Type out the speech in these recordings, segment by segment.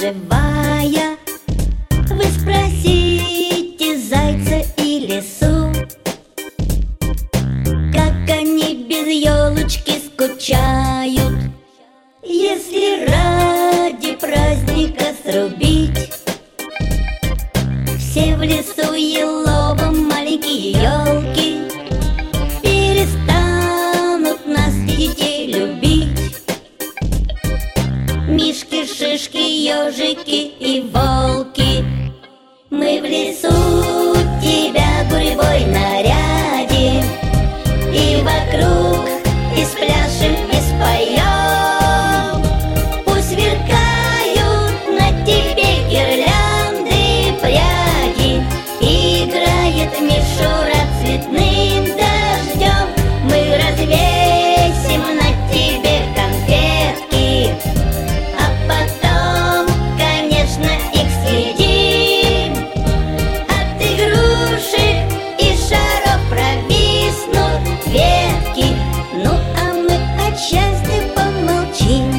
живая. Вы спросите зайца и лису, как они без елочки скучают. Если ради праздника срубить все в лесу еловом маленькие елки, перестанут нас детей любить. Мишки, шишки, ежики и волки, мы в лесу тебя гурьбой нарядим, и вокруг и спляшем, и споем. Пусть сверкают на тебе гирлянды, пряди, играет мишура цветным дождем. Мы развесим на тебе конфетки, а потом, конечно, их съедим. От игрушек и шаров провиснут ветки, ну а мы от счастья помолчим.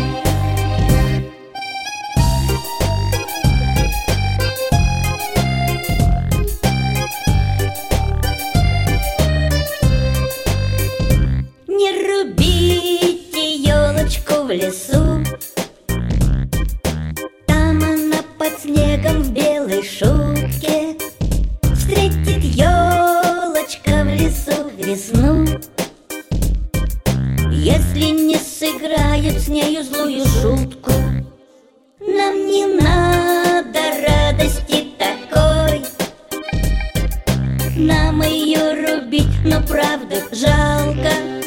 Не рубите елочку в лесу, там она под снегом в белой шубке. Встретит елочка в лесу весну, если не сыграет с нею злую шутку. Нам не надо радости такой, нам ее рубить, но правда жалко.